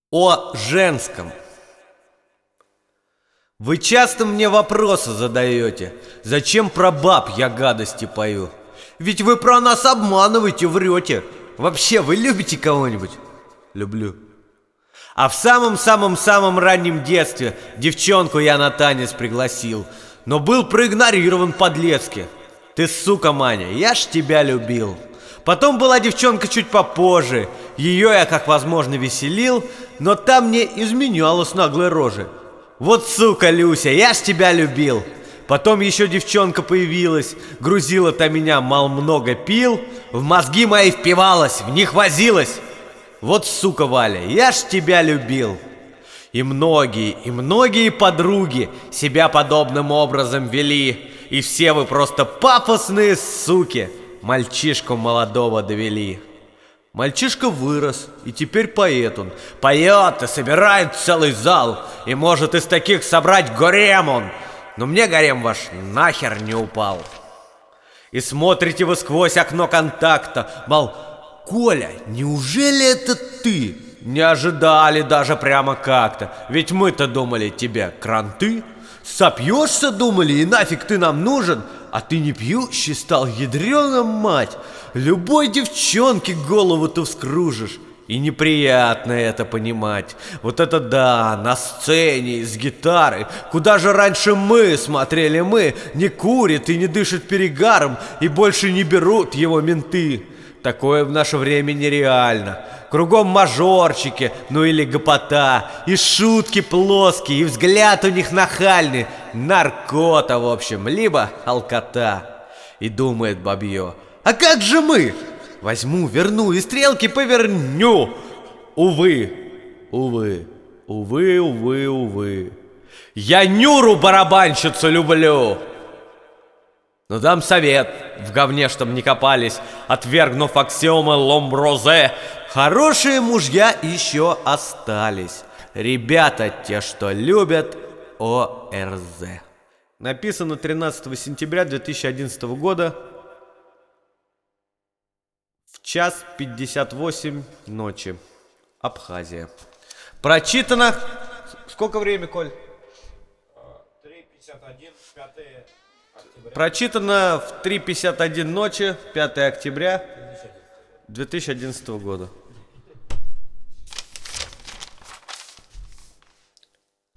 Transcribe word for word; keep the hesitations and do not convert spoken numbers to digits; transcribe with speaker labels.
Speaker 1: О женском. Вы часто мне вопросы задаете, зачем про баб я гадости пою? Ведь вы про нас обманываете, врете. Вообще, вы любите кого-нибудь? Люблю. А в самом-самом-самом раннем детстве девчонку я на танец пригласил, но был проигнорирован по-детски. Ты сука, Маня, я ж тебя любил. Потом была девчонка чуть попозже, ее я как возможно веселил, но та мне изменяла с наглой рожей. Вот сука, Люся, я ж тебя любил. Потом еще девчонка появилась, грузила-то меня, мал много пил, в мозги мои впивалась, в них возилась. Вот сука, Валя, я ж тебя любил. И многие, и многие подруги себя подобным образом вели, и все вы просто пафосные суки, мальчишку молодого довели. Мальчишка вырос, и теперь поэт он. Поет и собирает целый зал, и может из таких собрать гарем он. Но мне гарем ваш нахер не упал. И смотрите вы сквозь окно контакта, мол, Коля, неужели это ты? Не ожидали даже прямо как-то, ведь мы-то думали, тебе кранты. Сопьешься, думали, и нафиг ты нам нужен? А ты не пьющий стал, ядрёна мать. Любой девчонке голову-то вскружишь. И неприятно это понимать. Вот это да, на сцене, с гитарой. Куда же раньше мы смотрели мы? Не курит и не дышит перегаром, и больше не берут его менты. Такое в наше время нереально. Кругом мажорчики, ну или гопота, и шутки плоские, и взгляд у них нахальный. Наркота, в общем, либо алкота. И думает бабье: а как же мы? Возьму, верну и стрелки поверню. Увы, увы, увы, увы, увы. Я Нюру барабанщицу люблю. Но дам совет, в говне чтоб не копались, отвергнув аксиомы Ломброзе. Хорошие мужья еще остались. Ребята те, что любят ОРЗ. Написано тринадцатого сентября две тысячи одиннадцатого года в час пятьдесят восемь ночи. Абхазия. Прочитано... Сколько времени, Коль?
Speaker 2: три пятьдесят один, пятое октября.
Speaker 1: Прочитано в три пятьдесят один ночи, пятое октября две тысячи одиннадцатого года.